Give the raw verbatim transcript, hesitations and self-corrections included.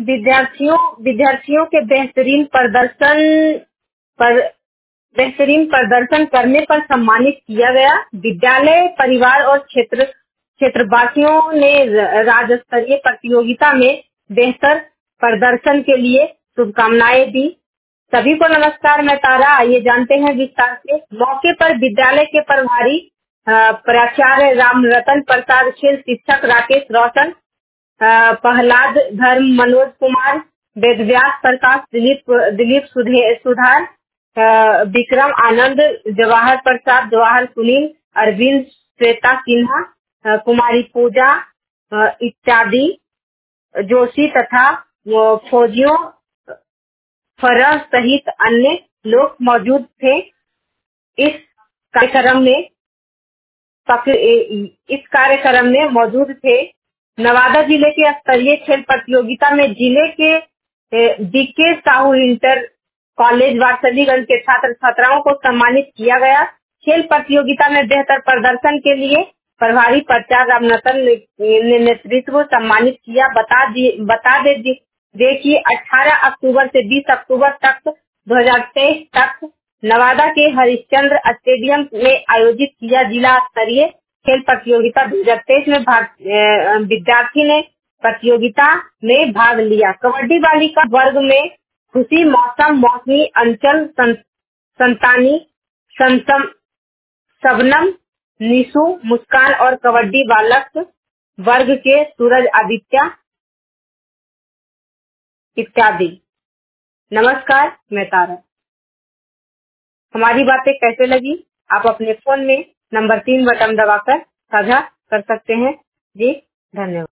विद्यार्थियों विद्यार्थियों के बेहतरीन प्रदर्शन पर बेहतरीन प्रदर्शन करने पर सम्मानित किया गया। विद्यालय, परिवार और क्षेत्र क्षेत्रवासियों ने र- राज्य स्तरीय प्रतियोगिता में बेहतर प्रदर्शन के लिए शुभकामनाएं दी। सभी को नमस्कार, मैं तारा। आइए जानते हैं विस्तार से। मौके पर विद्यालय के प्रभारी अ, प्राचार्य राम रतन प्रसाद, खेल शिक्षक राकेश रोशन, अ, प्रहलाद धर्म, मनोज कुमार, वेदव्यास प्रकाश, दिलीप दिलीप सुधे- सुधार, अ, विक्रम आनंद, जवाहर प्रसाद, जवाहर सुनील, अरविंद, श्वेता सिन्हा, अ, कुमारी पूजा अ, इत्यादि जोशी तथा अ, फौजियों फरह सहित अन्य लोग मौजूद थे। इस कार्यक्रम में पक- ए- इस कार्यक्रम में मौजूद थे। नवादा जिले के स्तरीय खेल प्रतियोगिता में जिले के B K Sahu inter college Warisaliganj के छात्र छात्राओं को सम्मानित किया गया। खेल प्रतियोगिता में बेहतर प्रदर्शन के लिए प्रभारी प्राचार्य रामनतन ने ने नेतृत्व सम्मानित किया। बता दिए बता दे दे दे कि अठारह अक्टूबर से बीस अक्टूबर तक दो हज़ार तेईस तक नवादा के हरिश्चंद्र स्टेडियम में आयोजित किया जिला स्तरीय खेल प्रतियोगिता दो हज़ार तेईस में भाग अ, विद्यार्थी ने प्रतियोगिता में भाग लिया। कबड्डी बालिका वर्ग में खुशी, मौसम, मौसमी, अंचल, सं, संतानी, संसम, शबनम, निशु, मुस्कान और कबड्डी बालक वर्ग के सूरज, आदित्य इत्यादि। नमस्कार, मैं तारा। हमारी बातें कैसे लगी, आप अपने फोन में नंबर तीन बटन दबाकर साझा कर सकते हैं। जी धन्यवाद।